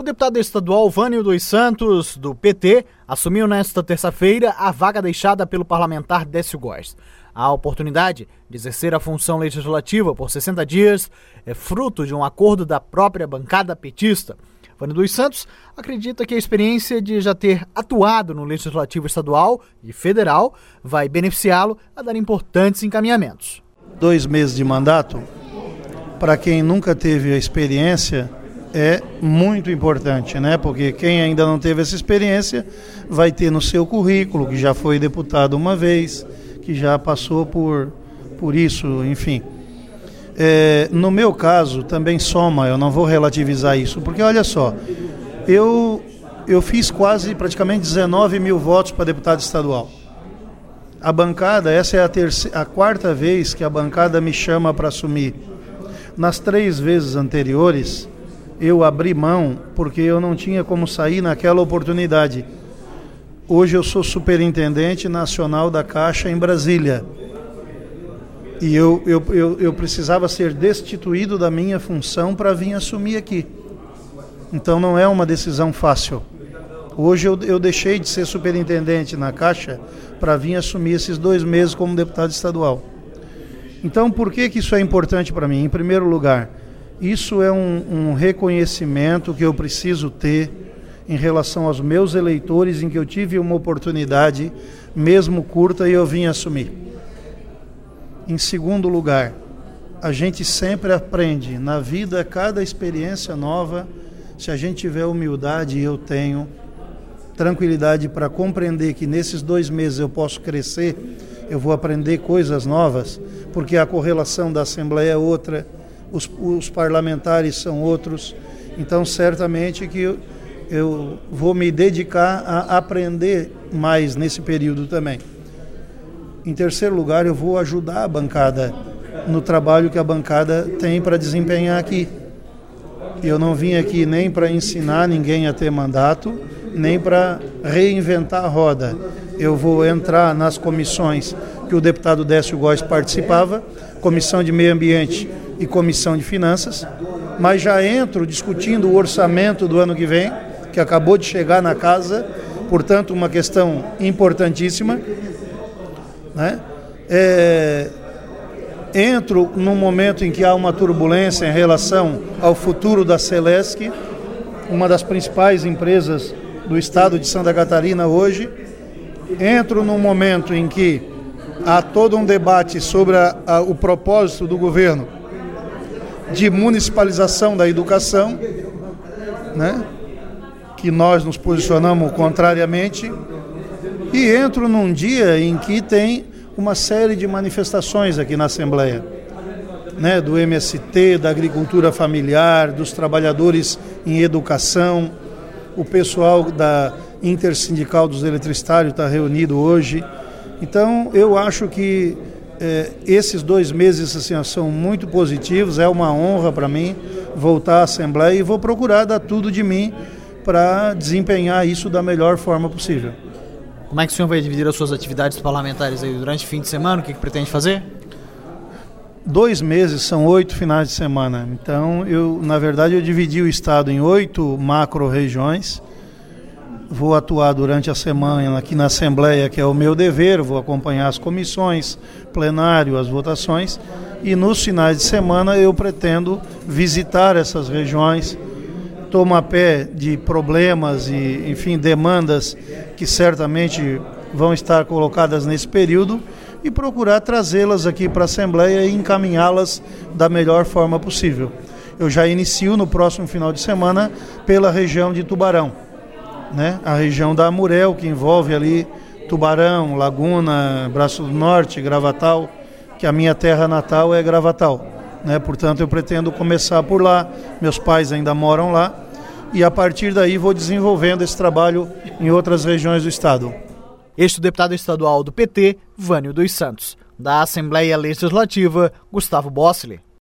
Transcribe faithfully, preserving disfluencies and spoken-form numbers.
O deputado estadual Vânio dos Santos, do P T, assumiu nesta terça-feira a vaga deixada pelo parlamentar Décio Góes. A oportunidade de exercer a função legislativa por sessenta dias é fruto de um acordo da própria bancada petista. Vânio dos Santos acredita que a experiência de já ter atuado no legislativo estadual e federal vai beneficiá-lo a dar importantes encaminhamentos. Dois meses de mandato, para quem nunca teve a experiência, é muito importante, né? Porque quem ainda não teve essa experiência vai ter no seu currículo, que já foi deputado uma vez, que já passou por, por isso, enfim. É, no meu caso, também soma, eu não vou relativizar isso, porque olha só, eu, eu fiz quase, praticamente dezenove mil votos para deputado estadual. A bancada, essa é a, terceira, a quarta vez que a bancada me chama para assumir. Nas três vezes anteriores, eu abri mão porque eu não tinha como sair naquela oportunidade. Hoje eu sou superintendente nacional da Caixa em Brasília. E eu, eu, eu, eu precisava ser destituído da minha função para vir assumir aqui. Então não é uma decisão fácil. Hoje eu, eu deixei de ser superintendente na Caixa para vir assumir esses dois meses como deputado estadual. Então por que que isso é importante para mim? Em primeiro lugar, isso é um, um reconhecimento que eu preciso ter em relação aos meus eleitores, em que eu tive uma oportunidade, mesmo curta, e eu vim assumir. Em segundo lugar, a gente sempre aprende na vida, cada experiência nova, se a gente tiver humildade, e eu tenho tranquilidade para compreender que nesses dois meses eu posso crescer, eu vou aprender coisas novas, porque a correlação da Assembleia é outra, os, os parlamentares são outros, então certamente que eu, eu vou me dedicar a aprender mais nesse período também. Em terceiro lugar, eu vou ajudar a bancada no trabalho que a bancada tem para desempenhar aqui. Eu não vim aqui nem para ensinar ninguém a ter mandato, nem para reinventar a roda. Eu vou entrar nas comissões que o deputado Décio Góes participava, Comissão de Meio Ambiente e Comissão de Finanças, mas já entro discutindo o orçamento do ano que vem, que acabou de chegar na casa, portanto uma questão importantíssima, né? É, entro num momento em que há uma turbulência em relação ao futuro da Celesc, uma das principais empresas do estado de Santa Catarina hoje. Entro num momento em que há todo um debate sobre a, a, o propósito do governo de municipalização da educação, né? Que nós nos posicionamos contrariamente, e entro num dia em que tem uma série de manifestações aqui na Assembleia, né? Do M S T, da agricultura familiar, dos trabalhadores em educação, o pessoal da Intersindical dos Eletricitários está reunido hoje. Então eu acho que eh, esses dois meses assim, ó, são muito positivos, é uma honra para mim voltar à Assembleia e vou procurar dar tudo de mim para desempenhar isso da melhor forma possível. Como é que o senhor vai dividir as suas atividades parlamentares aí durante o fim de semana? O que, que pretende fazer? Dois meses são oito finais de semana. Então, eu, na verdade, eu dividi o estado em oito macro-regiões. Vou atuar durante a semana aqui na Assembleia, que é o meu dever, vou acompanhar as comissões, plenário, as votações. E nos finais de semana eu pretendo visitar essas regiões, tomar pé de problemas e, enfim, demandas que certamente vão estar colocadas nesse período e procurar trazê-las aqui para a Assembleia e encaminhá-las da melhor forma possível. Eu já inicio no próximo final de semana pela região de Tubarão, né? A região da Amurel, que envolve ali Tubarão, Laguna, Braço do Norte, Gravatal, que a minha terra natal é Gravatal. Né? Portanto, eu pretendo começar por lá, meus pais ainda moram lá, e a partir daí vou desenvolvendo esse trabalho em outras regiões do estado. Este é o deputado estadual do P T, Vânio dos Santos. Da Assembleia Legislativa, Gustavo Bossli.